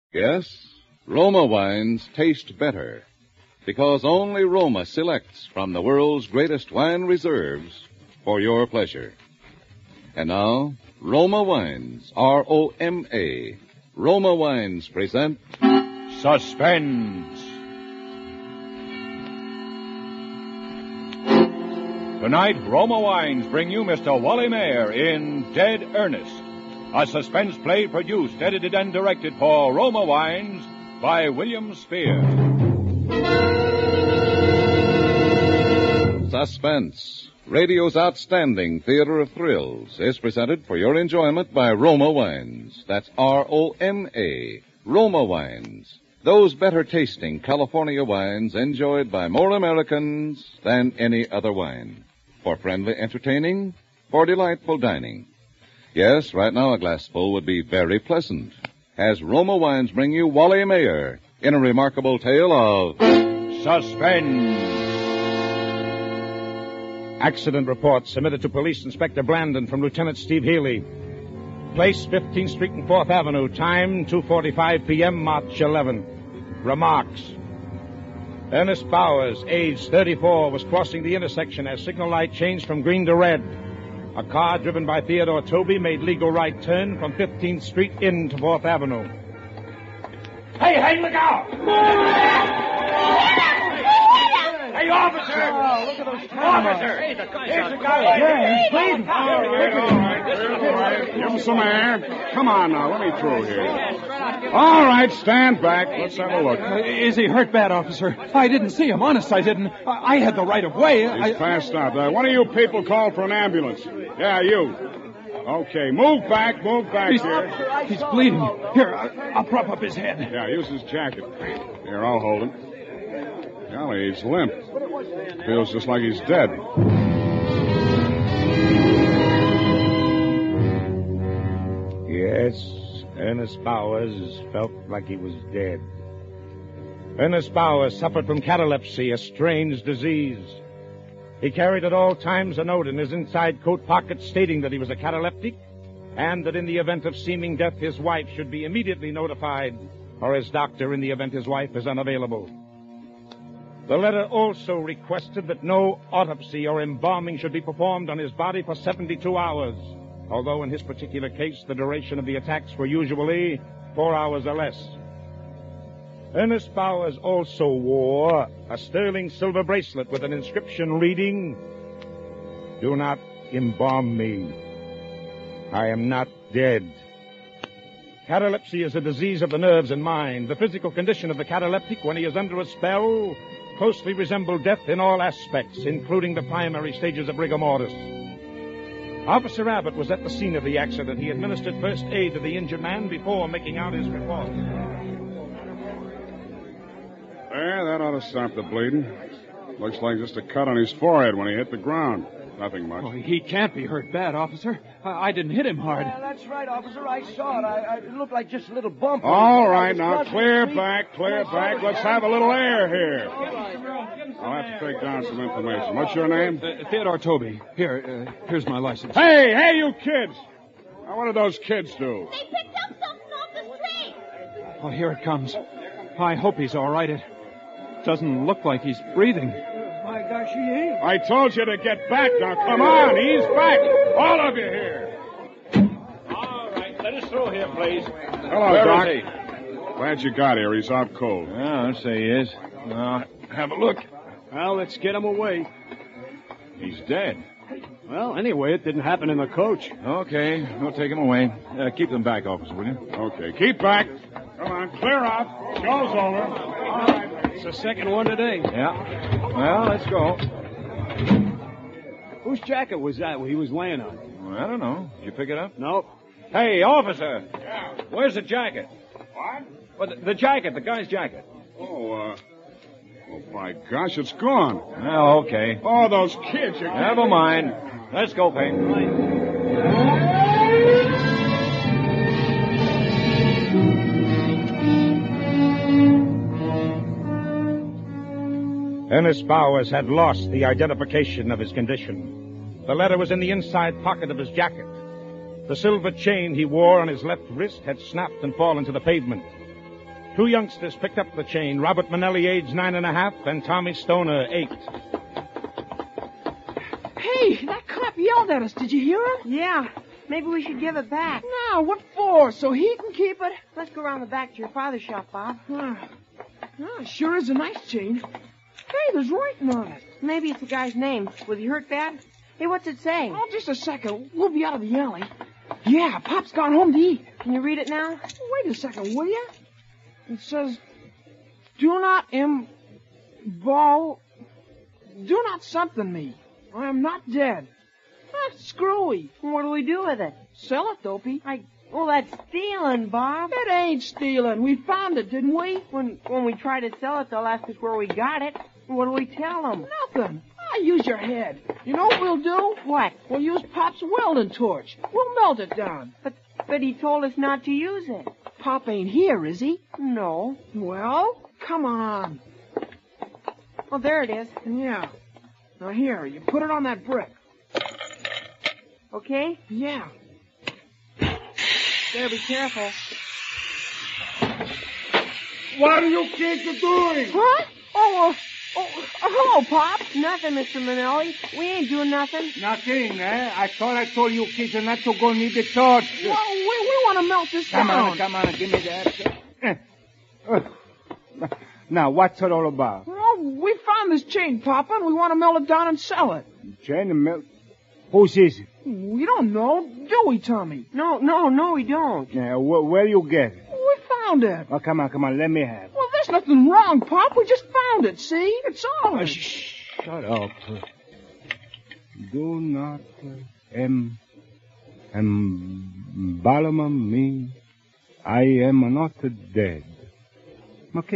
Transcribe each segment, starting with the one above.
Yes, Roma wines taste better because only Roma selects from the world's greatest wine reserves for your pleasure. And now, Roma Wines, R-O-M-A. Roma Wines present Suspense. Tonight, Roma Wines bring you Mr. Wally Mayer in Dead Earnest, a suspense play produced, edited, and directed for Roma Wines by William Spear. Suspense, radio's outstanding theater of thrills, is presented for your enjoyment by Roma Wines. That's R-O-M-A, Roma Wines. Those better-tasting California wines enjoyed by more Americans than any other wine. For friendly entertaining, for delightful dining. Yes, right now a glassful would be very pleasant. As Roma Wines bring you Wally Mayer in a remarkable tale of Suspense. Accident report submitted to Police Inspector Blandon from Lieutenant Steve Healy. Place 15th Street and 4th Avenue. Time 2:45 p.m. March 11. Remarks. Ernest Bowers, age 34, was crossing the intersection as signal light changed from green to red. A car driven by Theodore Toby made legal right turn from 15th Street into 4th Avenue. Hey, look out! Hey, officer! Oh, look at those cameras. Officer! Hey, the guy. Yeah, he's bleeding. All right. Give him some air. Come on now, let me through here. All right, stand back. Let's have a look. Is he hurt bad, officer? I didn't see him. Honest, I didn't. I had the right of way. He's passed out. One of you people call for an ambulance. Yeah, you. Okay, move back here. He's bleeding. Here, I'll prop up his head. Yeah, use his jacket. Here, I'll hold him. Golly, he's limp. Feels just like he's dead. Yes, Ernest Bowers felt like he was dead. Ernest Bowers suffered from catalepsy, a strange disease. He carried at all times a note in his inside coat pocket stating that he was a cataleptic and that in the event of seeming death, his wife should be immediately notified, or his doctor in the event his wife is unavailable. The letter also requested that no autopsy or embalming should be performed on his body for 72 hours, although in his particular case, the duration of the attacks were usually 4 hours or less. Ernest Bowers also wore a sterling silver bracelet with an inscription reading, "Do not embalm me. I am not dead." Catalepsy is a disease of the nerves and mind. The physical condition of the cataleptic when he is under a spell closely resembles death in all aspects, including the primary stages of rigor mortis. Officer Abbott was at the scene of the accident. He administered first aid to the injured man before making out his report. There, that ought to stop the bleeding. Looks like just a cut on his forehead when he hit the ground. Nothing much. Oh, he can't be hurt bad, officer. I didn't hit him hard. Yeah, that's right, officer. I saw it. It looked like just a little bump. All right, now, clear back. Let's have a little air here. I'll have to take down some information. What's your name? Theodore Toby. Here's my license. Hey, you kids! Now, what did those kids do? They picked up something off the street. Oh, here it comes. I hope he's all right. It doesn't look like he's breathing. My gosh, he ain't. I told you to get back. Now, come on. He's back. All of you here. All right, let us through here, please. Hello, Where Doc. is he? Glad you got here. He's out cold. Yeah, I'll say he is. Have a look. Well, let's get him away. He's dead. Well, anyway, it didn't happen in the coach. Okay, we'll take him away. Keep them back, officer, will you? Okay, keep back. Come on, clear out. Show's over. All right. It's the second one today. Yeah. Well, let's go. Whose jacket was that he was laying on? Well, I don't know. Did you pick it up? Nope. Hey, officer. Yeah. Where's the jacket? What? Well, the jacket, the guy's jacket. Oh, my gosh, it's gone. Well, okay. Oh, those kids. Never mind. Let's go, Payne. Ernest Bowers had lost the identification of his condition. The letter was in the inside pocket of his jacket. The silver chain he wore on his left wrist had snapped and fallen to the pavement. Two youngsters picked up the chain. Robert Manelli, age 9.5, and Tommy Stoner, 8. Hey, that cop yelled at us. Did you hear him? Yeah. Maybe we should give it back. No, what for? So he can keep it? Let's go around the back to your father's shop, Bob. It sure is a nice chain. Hey, there's writing on it. Maybe it's the guy's name. Was he hurt bad? Hey, what's it say? Oh, just a second. We'll be out of the alley. Yeah, Pop's gone home to eat. Can you read it now? Wait a second, will you? It says, do not do not something me. I am not dead. That's screwy. What do we do with it? Sell it, Dopey. Well, that's stealing, Bob. It ain't stealing. We found it, didn't we? When we try to sell it, they'll ask us where we got it. What do we tell them? Nothing. Use your head. You know what we'll do? What? We'll use Pop's welding torch. We'll melt it down. But he told us not to use it. Pop ain't here, is he? No. Well, come on. Well, there it is. Yeah. Now here, you put it on that brick. Okay? Yeah. There, be careful. What are you kids doing? Huh? Oh, hello, Pop. Nothing, Mr. Manelli. We ain't doing nothing. Nothing, eh? I thought I told you kids not to go near the torch. Well, we want to melt this down. Come on, give me that. Now, what's it all about? Well, we found this chain, Papa, and we want to melt it down and sell it. Chain and melt? Whose is it? We don't know, do we, Tommy? No, we don't. Yeah, where you get it? We found it. Oh, come on, let me have it. Well, there's nothing wrong, Pop. We just found it, see? It's ours. Shut up. Do not embalm me. I am not dead. What's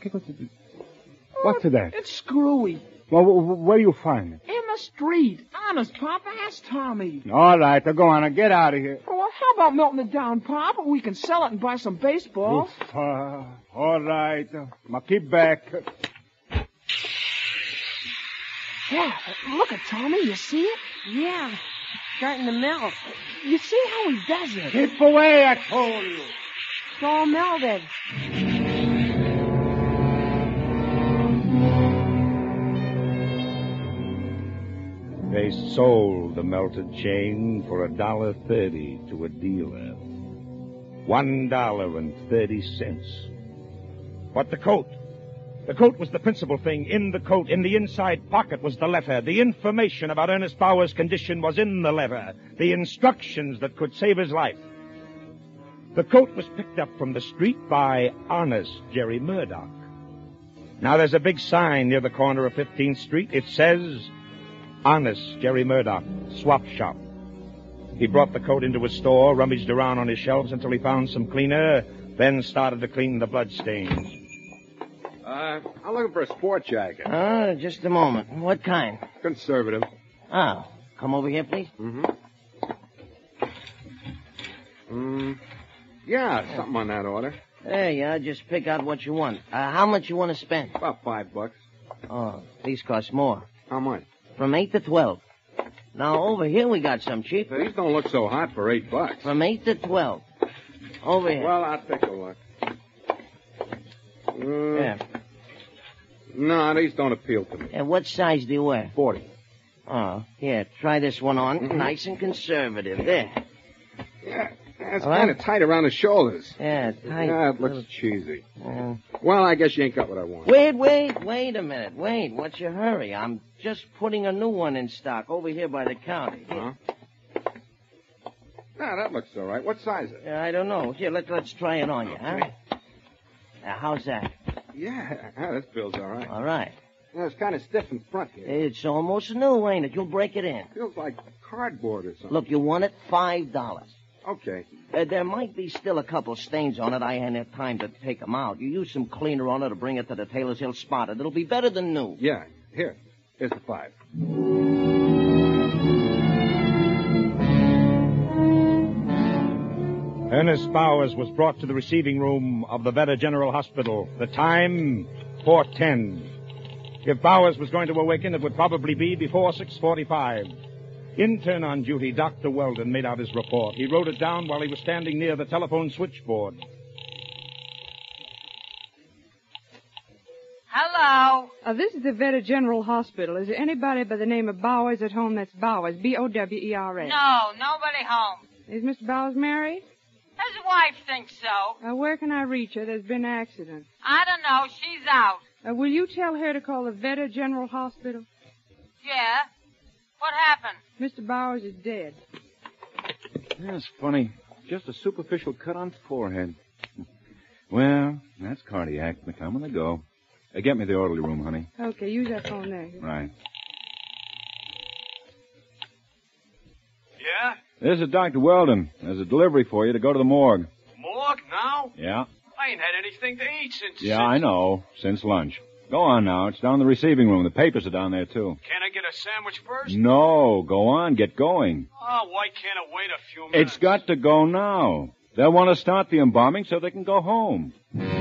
that? It's screwy. Well, where you find it? In the street. Honest, Papa. Ask Tommy. All right, go on. Get out of here. Well, how about melting it down, Papa? We can sell it and buy some baseball. Oof, all right. Now keep back. Yeah, look at Tommy. You see it? Yeah. It's starting to melt. You see how he does it? Keep away, I told you. It's all melted. They sold the melted chain for $1.30 to a dealer. $1.30. But the coat. The coat was the principal thing. In the coat, in the inside pocket, was the letter. The information about Ernest Bauer's condition was in the letter. The instructions that could save his life. The coat was picked up from the street by honest Jerry Murdoch. Now there's a big sign near the corner of 15th Street. It says, Honest Jerry Murdoch, Swap Shop. He brought the coat into his store, rummaged around on his shelves until he found some cleaner, then started to clean the bloodstains. I'm looking for a sport jacket. Just a moment. What kind? Conservative. Oh, come over here, please. Yeah, something on that order. There you are. Just pick out what you want. How much you want to spend? About $5. Oh, these cost more. How much? From 8 to 12. Now, over here we got some cheaper. These don't look so hot for $8. From 8 to 12. Over here. Well, I'll take a look. Yeah. No, these don't appeal to me. And what size do you wear? 40. Oh, here, try this one on. Nice and conservative. There. Yeah, it's kind of tight around the shoulders. Yeah, tight. Yeah, it looks cheesy. Well, I guess you ain't got what I want. Wait a minute. Wait, what's your hurry? I'm just putting a new one in stock over here by the counter. Huh? No, that looks all right. What size is it? I don't know. Here, let's try it on you, huh? How's that? Yeah, this feels all right. All right. Yeah, it's kind of stiff in front here. It's almost new, ain't it? You'll break it in. Feels like cardboard or something. Look, you want it? $5. Okay. There might be still a couple stains on it. I ain't had time to take them out. You use some cleaner on it to bring it to the tailor's. He'll spot it. It'll be better than new. Yeah. Here's the 5. Ernest Bowers was brought to the receiving room of the Veda General Hospital. The time, 4:10. If Bowers was going to awaken, it would probably be before 6:45. Intern on duty, Dr. Weldon, made out his report. He wrote it down while he was standing near the telephone switchboard. Hello. This is the Veta General Hospital. Is there anybody by the name of Bowers at home? That's Bowers, Bowers. No, nobody home. Is Mr. Bowers married? His wife thinks so. Where can I reach her? There's been an accident. I don't know. She's out. Will you tell her to call the Veta General Hospital? Yeah? What happened? Mr. Bowers is dead. That's funny. Just a superficial cut on forehead. Well, that's cardiac. They're coming to go. Get me the orderly room, honey. Okay, use that phone there. Right. Yeah? This is Dr. Weldon. There's a delivery for you to go to the morgue. Morgue now? Yeah. I ain't had anything to eat since... Yeah, I know. Since lunch. Go on now. It's down in the receiving room. The papers are down there, too. Can't I get a sandwich first? No. Go on. Get going. Oh, why can't it wait a few minutes? It's got to go now. They'll want to start the embalming so they can go home.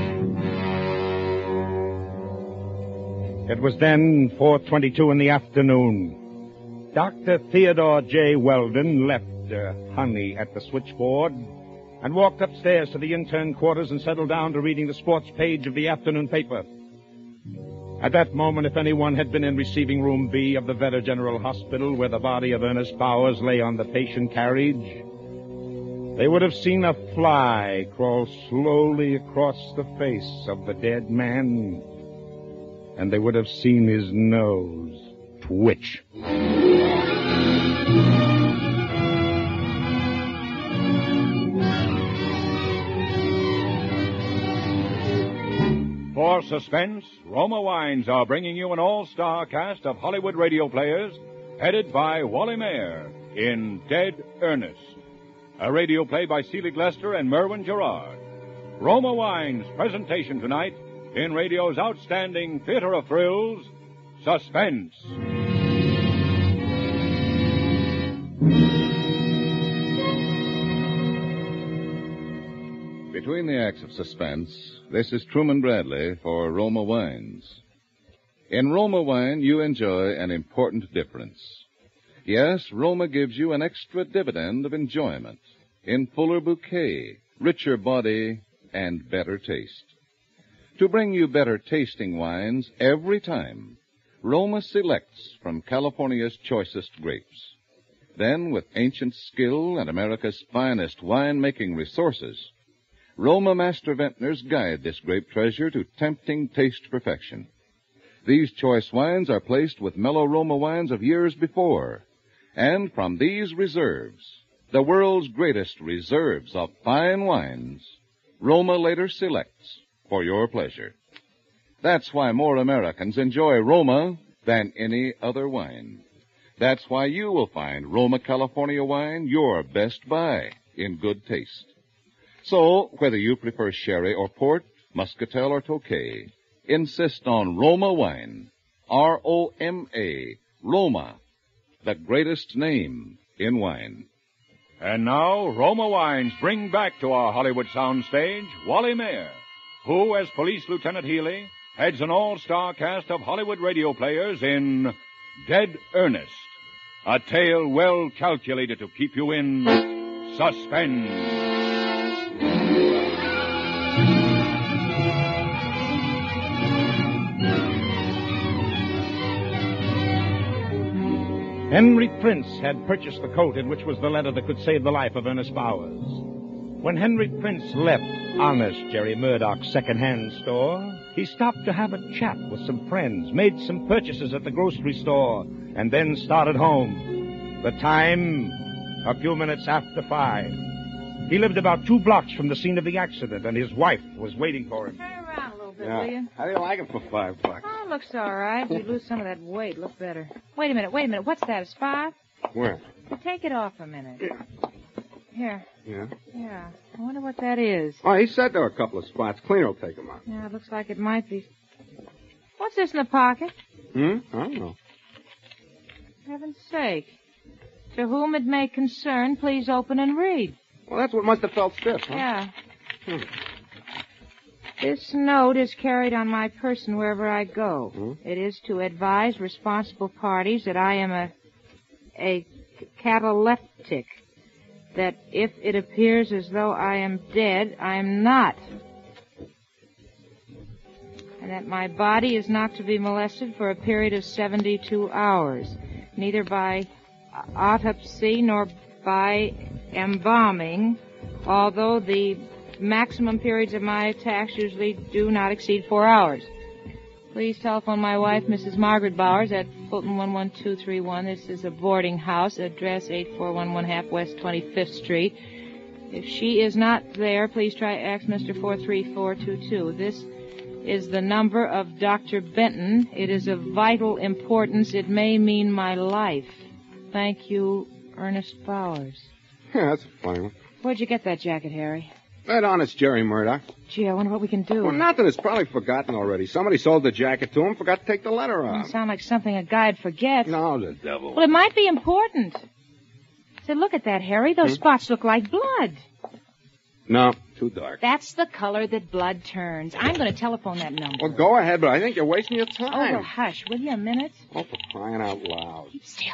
It was then 4:22 in the afternoon. Dr. Theodore J. Weldon left Honey at the switchboard and walked upstairs to the intern quarters and settled down to reading the sports page of the afternoon paper. At that moment, if anyone had been in receiving room B of the Veta General Hospital where the body of Ernest Bowers lay on the patient carriage, they would have seen a fly crawl slowly across the face of the dead man, and they would have seen his nose twitch. For suspense, Roma Wines are bringing you an all-star cast of Hollywood radio players headed by Wally Mayer in Dead Earnest, a radio play by Selig Lester and Merwin Gerard. Roma Wines' presentation tonight in radio's outstanding theater of thrills, Suspense. Between the acts of suspense, this is Truman Bradley for Roma Wines. In Roma Wine, you enjoy an important difference. Yes, Roma gives you an extra dividend of enjoyment in fuller bouquet, richer body, and better taste. To bring you better tasting wines every time, Roma selects from California's choicest grapes. Then, with ancient skill and America's finest wine-making resources, Roma master vintners guide this grape treasure to tempting taste perfection. These choice wines are placed with mellow Roma wines of years before, and from these reserves, the world's greatest reserves of fine wines, Roma later selects for your pleasure. That's why more Americans enjoy Roma than any other wine. That's why you will find Roma California wine your best buy in good taste. So, whether you prefer sherry or port, muscatel or Tokay, insist on Roma wine. R-O-M-A, Roma, the greatest name in wine. And now, Roma Wines bring back to our Hollywood soundstage Wally Mayer, who, as Police Lieutenant Healy, heads an all-star cast of Hollywood radio players in Dead Earnest, a tale well calculated to keep you in suspense. Henry Prince had purchased the coat in which was the letter that could save the life of Ernest Bowers. When Henry Prince left honest Jerry Murdoch's second-hand store, he stopped to have a chat with some friends, made some purchases at the grocery store, and then started home. The time, a few minutes after 5. He lived about 2 blocks from the scene of the accident, and his wife was waiting for him. Turn around a little bit, will you? How do you like it for $5? Oh, it looks all right. You lose some of that weight, look better. Wait a minute. What's that? It's 5? Where? Well, take it off a minute. Here. Yeah? Yeah. I wonder what that is. Oh, he said there were a couple of spots. Cleaner will take them out. Yeah, it looks like it might be. What's this in the pocket? I don't know. Heaven's sake. To whom it may concern, please open and read. Well, that's what must have felt stiff, huh? Yeah. This note is carried on my person wherever I go. It is to advise responsible parties that I am a cataleptic, that if it appears as though I am dead, I am not. and that my body is not to be molested for a period of 72 hours, neither by autopsy nor by embalming, although the maximum periods of my attacks usually do not exceed 4 hours. Please telephone my wife, Mrs. Margaret Bowers, at Fulton 11231. This is a boarding house, address 8411 West 25th Street. If she is not there, please try Axminster 43422. This is the number of Dr. Benton. It is of vital importance. It may mean my life. Thank you, Ernest Bowers. Yeah, that's a funny one. Where'd you get that jacket, Harry? That honest Jerry Murdoch. Gee, I wonder what we can do. Well, nothing. It's probably forgotten already. Somebody sold the jacket to him, forgot to take the letter Doesn't off. sound like something a guy'd forget. No, the devil. Well, it might be important. Say, look at that, Harry. Those spots look like blood. No, too dark. That's the color that blood turns. I'm going to telephone that number. Well, go ahead, but I think you're wasting your time. Oh, well, hush. Will you a minute? Oh, for crying out loud. Keep still.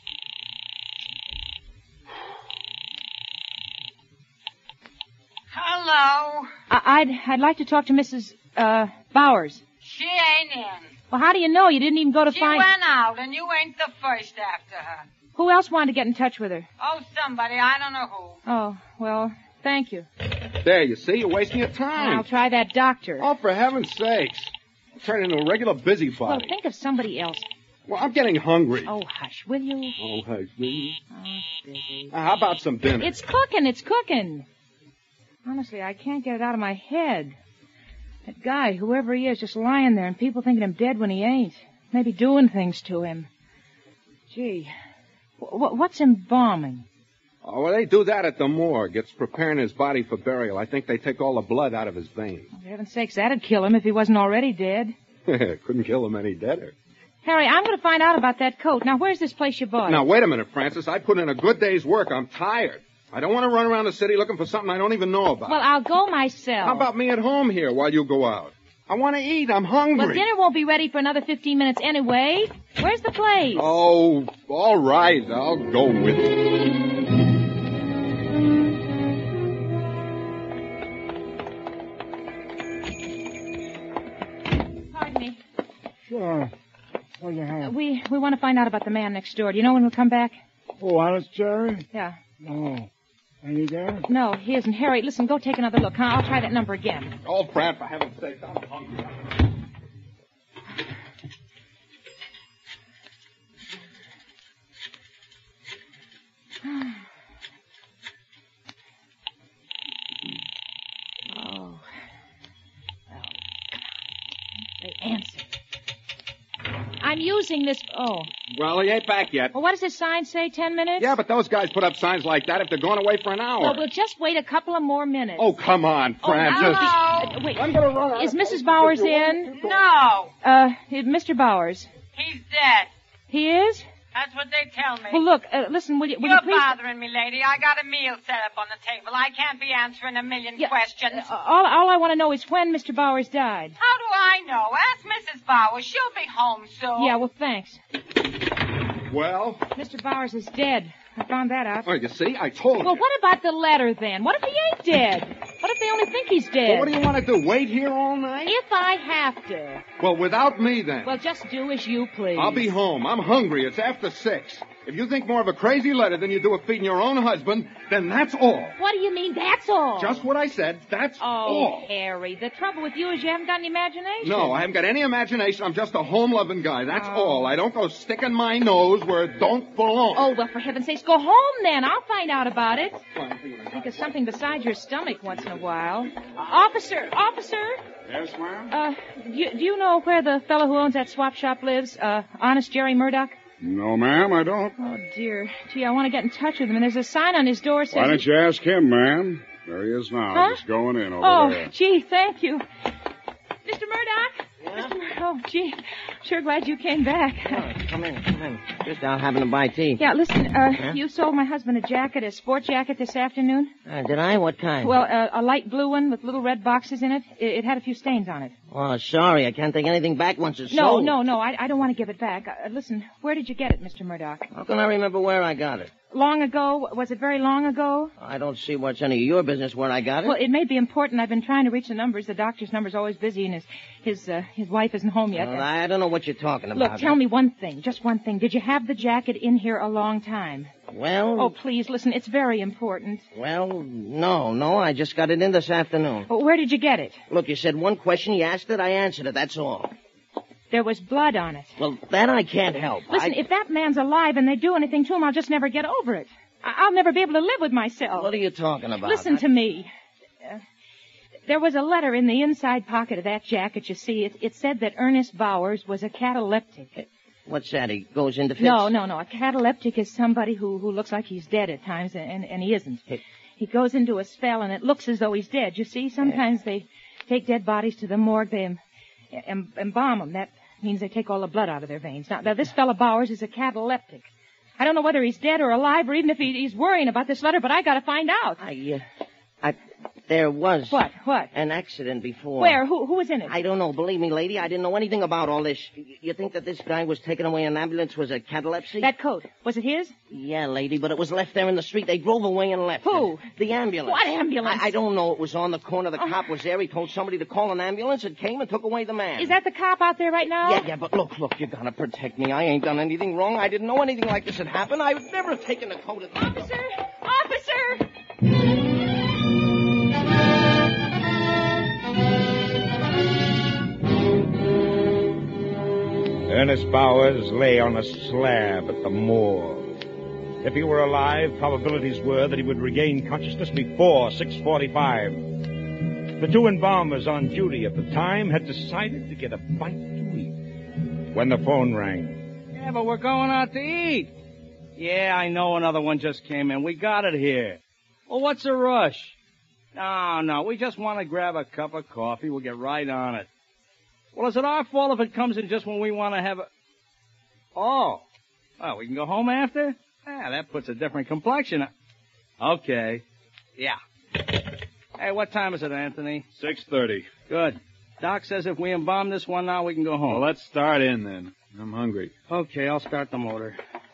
Hello. I'd like to talk to Mrs. Bowers. She ain't in. Well, how do you know? You didn't even go to She find... went out, and you ain't the first after her. Who else wanted to get in touch with her? Oh, somebody. I don't know who. Oh, well, thank you. There, you see? You're wasting your time. I'll try that doctor. Oh, for heaven's sakes. I'm turning into a regular Well, busybody. think of somebody else. Well, I'm getting hungry. Oh, hush, will you? Oh, hush, will you? Oh, busy. How about some dinner? It's cooking. Honestly, I can't get it out of my head. That guy, whoever he is, just lying there and people thinking him dead when he ain't. Maybe doing things to him. Gee, what's embalming? Oh, well, they do that at the morgue. It's preparing his body for burial. I think they take all the blood out of his veins. For heaven's sakes, that'd kill him if he wasn't already dead. Couldn't kill him any deader. Harry, I'm going to find out about that coat. Now, where's this place you bought? Now, wait a minute, Francis. I put in a good day's work. I'm tired. I don't want to run around the city looking for something I don't even know about. Well, I'll go myself. How about me at home here while you go out? I want to eat. I'm hungry. Well, dinner won't be ready for another 15 minutes anyway. Where's the place? Oh, all right. I'll go with you. Pardon me. Sure. What do you have? We want to find out about the man next door. Do you know when we'll come back? Oh, honest Jerry? Yeah. No. Ain't he there? No, he isn't. Harry, listen, go take another look, huh? I'll try that number again. Oh, Brad, for heaven's sake, I'm hungry. Oh. They answered. I'm using this... Oh. Well, he ain't back yet. Well, what does this sign say? 10 minutes? Yeah, but those guys put up signs like that if they're going away for an hour. Well, we'll just wait a couple of more minutes. Oh, come on, Francis. Hello. Wait. I'm going to run out. Is Mrs. Bowers in? No. Mr. Bowers. He's dead. He is? That's what they tell me. Well, look, listen, will you You're please... bothering me, lady. I got a meal set up on the table. I can't be answering a million questions. All I want to know is when Mr. Bowers died. How do I know? Ask Mrs. Bowers. She'll be home soon. Yeah, well, thanks. Well? Mr. Bowers is dead. I found that out. Oh, you see? I told you. Well, what about the letter, then? What if he ain't dead? What if they only think he's dead? Well, what do you want to do, wait here all night? If I have to. Well, without me, then. Well, just do as you please. I'll be home. I'm hungry. It's after 6. If you think more of a crazy letter than you do of feeding your own husband, then that's all. What do you mean, that's all? Just what I said. That's all. Oh, Harry, the trouble with you is you haven't got any imagination. No, I haven't got any imagination. I'm just a home-loving guy. That's all. I don't go sticking my nose where it don't belong. Oh, well, for heaven's sakes, go home then. I'll find out about it. Think of something besides your stomach once in a while. Officer! Yes, ma'am? Do you know where the fellow who owns that swap shop lives? Honest Jerry Murdoch? No, ma'am, I don't. Oh, dear. Gee, I want to get in touch with him, and there's a sign on his door saying... Why don't you ask him, ma'am? There he is now, Huh? just going in over there. Oh, gee, thank you. Mr. Murdoch? Yeah? Oh, gee, sure glad you came back. Oh, come in. Just out having a bite to eat. Yeah, listen, you sold my husband a jacket, a sport jacket this afternoon. Did I? What kind? Well, a light blue one with little red boxes in it. It had a few stains on it. Oh, sorry. I can't take anything back once it's sold. No. I don't want to give it back. Listen, where did you get it, Mr. Murdoch? How can I remember where I got it? Long ago? Was it very long ago? I don't see what's any of your business where I got it. Well, it may be important. I've been trying to reach the numbers. The doctor's number's always busy, and his wife isn't home yet. Well, I don't know what you're talking about. Look, tell me one thing, just one thing. Did you have the jacket in here a long time? Well... Oh, please, listen, it's very important. Well, no, I just got it in this afternoon. Well, where did you get it? Look, you said one question, you asked it, I answered it, that's all. There was blood on it. Well, that I can't help. Listen, if that man's alive and they do anything to him, I'll just never get over it. I'll never be able to live with myself. What are you talking about? Listen to me. There was a letter in the inside pocket of that jacket, you see. It said that Ernest Bowers was a cataleptic. What's that? He goes into fits? No. A cataleptic is somebody who looks like he's dead at times, and he isn't. He goes into a spell, and it looks as though he's dead. You see, sometimes they take dead bodies to the morgue. They embalm them. That means they take all the blood out of their veins. Now this fellow Bowers is a cataleptic. I don't know whether he's dead or alive, or even if he's worrying about this letter, but I gotta find out. There was... What? An accident before. Where? Who was in it? I don't know. Believe me, lady, I didn't know anything about all this. You think that this guy was taken away in an ambulance was a catalepsy? That coat. Was it his? Yeah, lady, but it was left there in the street. They drove away and left Who? it. The ambulance. What ambulance? I don't know. It was on the corner. The cop was there. He told somebody to call an ambulance. It came and took away the man. Is that the cop out there right now? Yeah, but look, you gotta protect me. I ain't done anything wrong. I didn't know anything like this had happened. I would never have taken a coat of... Officer! Ernest Bowers lay on a slab at the morgue. If he were alive, probabilities were that he would regain consciousness before 6:45. The two embalmers on duty at the time had decided to get a bite to eat when the phone rang. Yeah, but we're going out to eat. Yeah, I know another one just came in. We got it here. Well, what's the rush? No, we just want to grab a cup of coffee. We'll get right on it. Well, is it our fault if it comes in just when we want to have a... Oh. Well, we can go home after? Ah, that puts a different complexion. Okay. Yeah. Hey, what time is it, Anthony? 6:30. Good. Doc says if we embalm this one now, we can go home. Well, let's start in then. I'm hungry. Okay, I'll start the motor.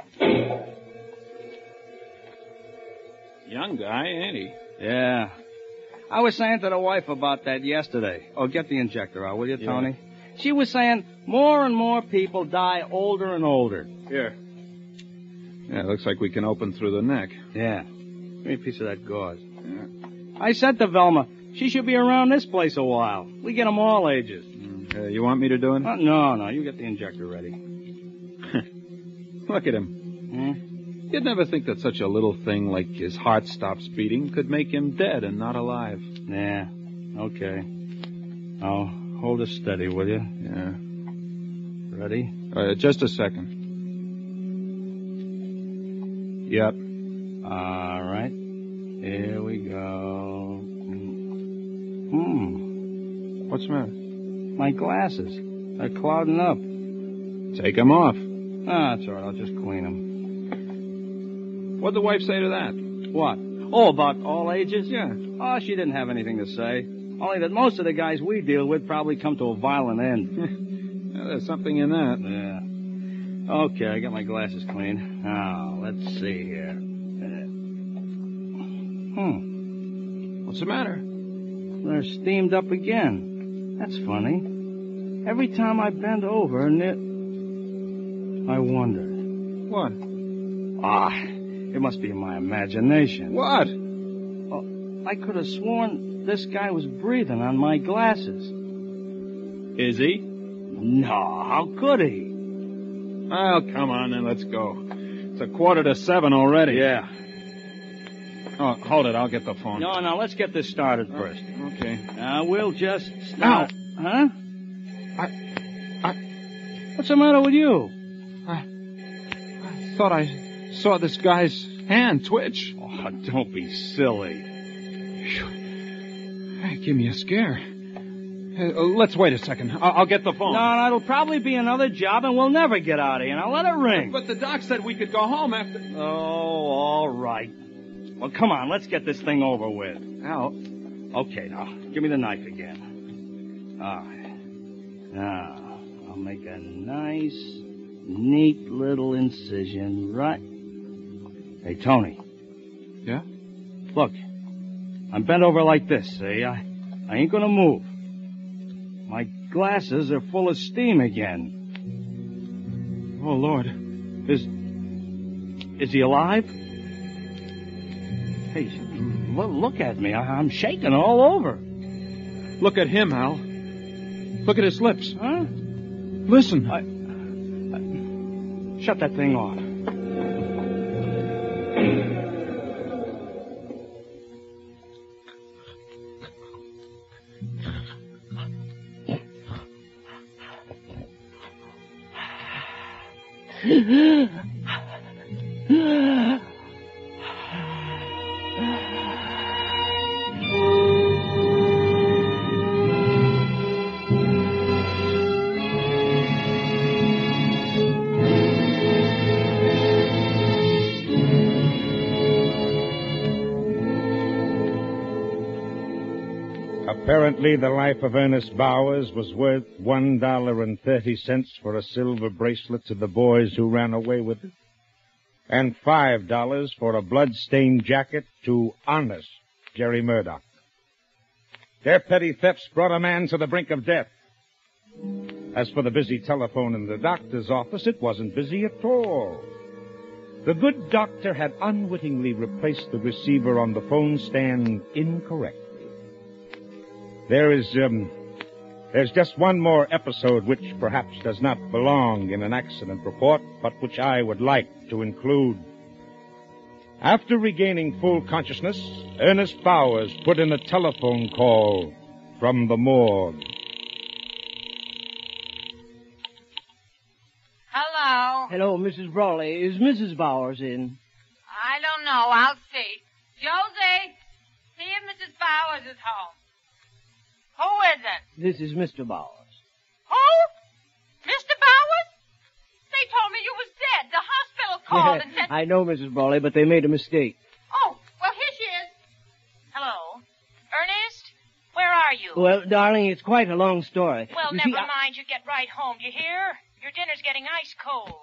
Young guy, ain't he? Yeah. I was saying to the wife about that yesterday. Oh, get the injector out, will you, Tony? Yeah. She was saying more and more people die older and older. Here. Yeah, it looks like we can open through the neck. Yeah. Give me a piece of that gauze. Yeah. I said to Velma, she should be around this place a while. We get them all ages. You want me to do it? No, you get the injector ready. Look at him. You'd never think that such a little thing like his heart stops beating could make him dead and not alive. Yeah, okay. I'll hold it steady, will you? Yeah. Ready? Just a second. Yep. All right. Here we go. What's the matter? My glasses. They're clouding up. Take them off. That's all right. I'll just clean them. What'd the wife say to that? What? Oh, about all ages? Yeah. Oh, she didn't have anything to say. Only that most of the guys we deal with probably come to a violent end. Yeah, there's something in that. Yeah. Okay, I got my glasses clean. Now, let's see here. What's the matter? They're steamed up again. That's funny. Every time I bend over, I wonder. What? It must be my imagination. What? Oh, I could have sworn this guy was breathing on my glasses. Is he? No, how could he? Well, come on then, let's go. It's 6:45 already. Yeah. Oh, hold it, I'll get the phone. No, let's get this started first. Okay. We'll just start. Huh? What's the matter with you? I thought I saw this guy's hand twitch. Oh, don't be silly. Hey, give me a scare. Let's wait a second. I'll get the phone. No, it'll probably be another job, and we'll never get out of here. Now let it ring. But the doc said we could go home after... Oh, all right. Well, come on, let's get this thing over with. Al. Okay, now, give me the knife again. All right. Now, I'll make a nice, neat little incision right... Hey, Tony. Yeah? Look, I'm bent over like this, see? I ain't gonna move. My glasses are full of steam again. Oh, Lord. Is he alive? Hey, look at me. I'm shaking all over. Look at him, Al. Look at his lips. Huh? Listen. Shut that thing off. Apparently, the life of Ernest Bowers was worth $1.30 for a silver bracelet to the boys who ran away with it, and $5 for a blood-stained jacket to honest Jerry Murdoch. Their petty thefts brought a man to the brink of death. As for the busy telephone in the doctor's office, it wasn't busy at all. The good doctor had unwittingly replaced the receiver on the phone stand incorrectly. There's just one more episode which perhaps does not belong in an accident report, but which I would like to include. After regaining full consciousness, Ernest Bowers put in a telephone call from the morgue. Hello. Hello, Mrs. Brawley. Is Mrs. Bowers in? I don't know. I'll see. Josie, see if Mrs. Bowers is home. Who is it? This is Mr. Bowers. Who? Mr. Bowers? They told me you was dead. The hospital called and said... I know, Mrs. Brawley, but they made a mistake. Oh, well, here she is. Hello. Ernest? Where are you? Well, darling, it's quite a long story. Well, You never see, mind. You get right home. Do you hear? Your dinner's getting ice cold.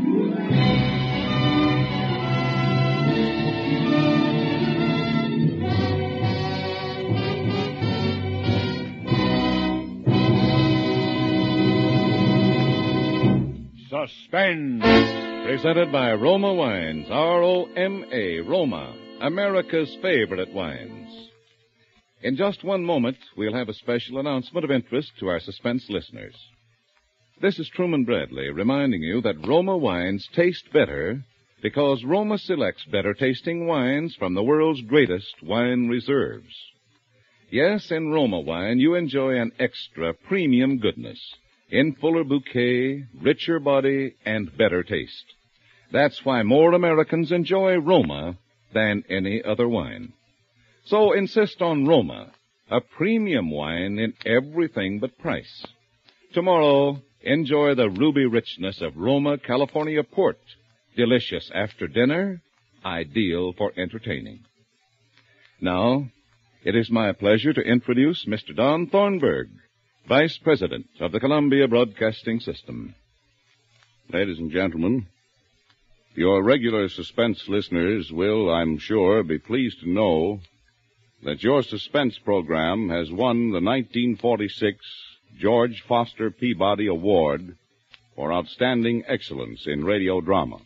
Suspense. Presented by Roma Wines, R-O-M-A, Roma, America's favorite wines. In just one moment, we'll have a special announcement of interest to our suspense listeners. This is Truman Bradley reminding you that Roma wines taste better because Roma selects better tasting wines from the world's greatest wine reserves. Yes, in Roma wine, you enjoy an extra premium goodness in fuller bouquet, richer body, and better taste. That's why more Americans enjoy Roma than any other wine. So insist on Roma, a premium wine in everything but price. Tomorrow, enjoy the ruby richness of Roma California port, delicious after dinner, ideal for entertaining. Now, it is my pleasure to introduce Mr. Don Thornburg, Vice President of the Columbia Broadcasting System. Ladies and gentlemen, your regular suspense listeners will, I'm sure, be pleased to know that your suspense program has won the 1946 George Foster Peabody Award for Outstanding Excellence in Radio Drama.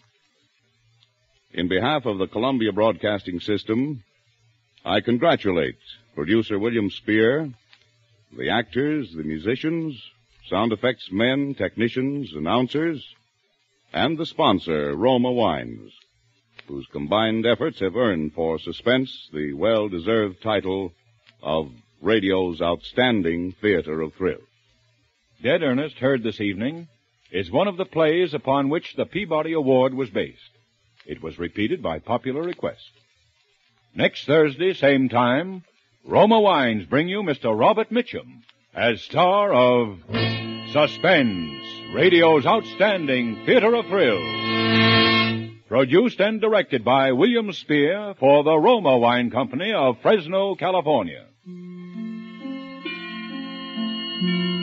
In behalf of the Columbia Broadcasting System, I congratulate producer William Spear, the actors, the musicians, sound effects men, technicians, announcers, and the sponsor, Roma Wines, whose combined efforts have earned for Suspense the well-deserved title of radio's outstanding theater of thrills. Dead Ernest, heard this evening, is one of the plays upon which the Peabody Award was based. It was repeated by popular request. Next Thursday, same time, Roma Wines bring you Mr. Robert Mitchum as star of Suspense, radio's outstanding theater of thrills. Produced and directed by William Spear for the Roma Wine Company of Fresno, California.